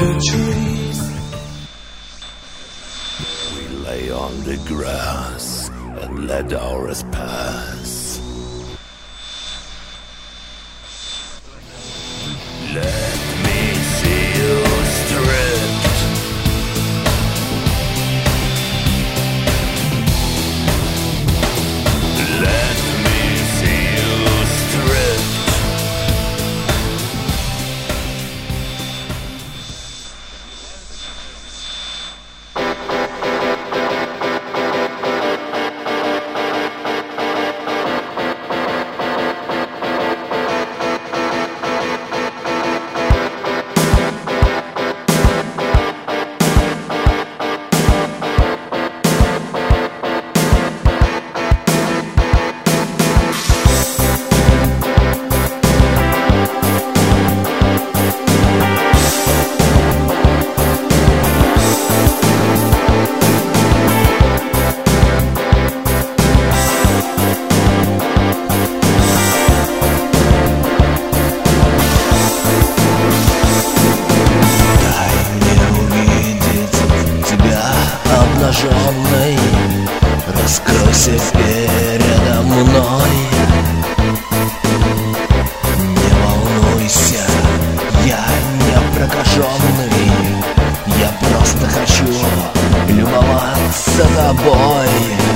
the trees. We lay on the grass and let hours pass. Let me see you stripped. Let me see you stripped. Обнаженный, раскройся передо мной. Не волнуйся, я не прокаженный. Я просто хочу любоваться тобой.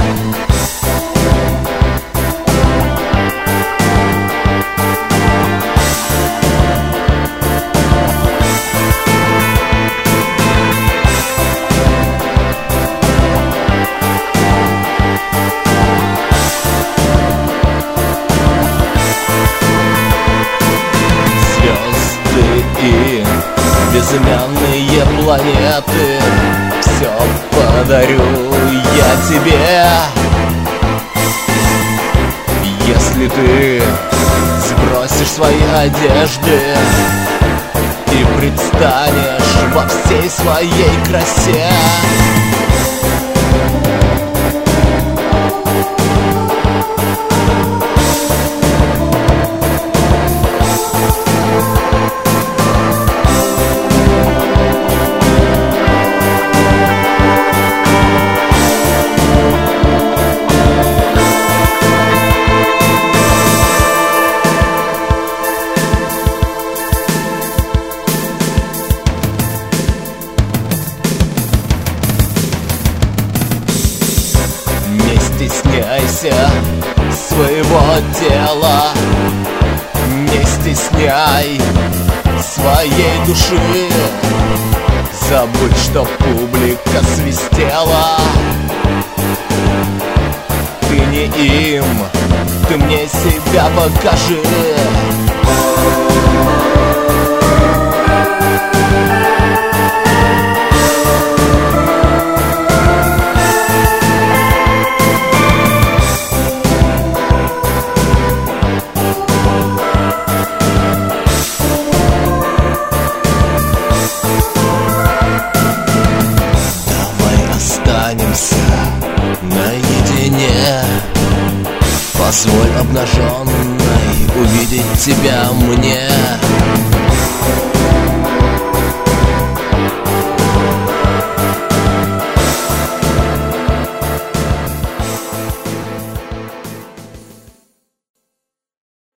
И безымянные планеты, все подарю я тебе. Если ты сбросишь свои одежды и предстанешь во всей своей красе. Не стесняйся своего тела, не стесняй своей души. Забудь, что публика свистела. Ты не им, ты мне себя покажи. Наедине, позволь обнаженной увидеть тебя мне.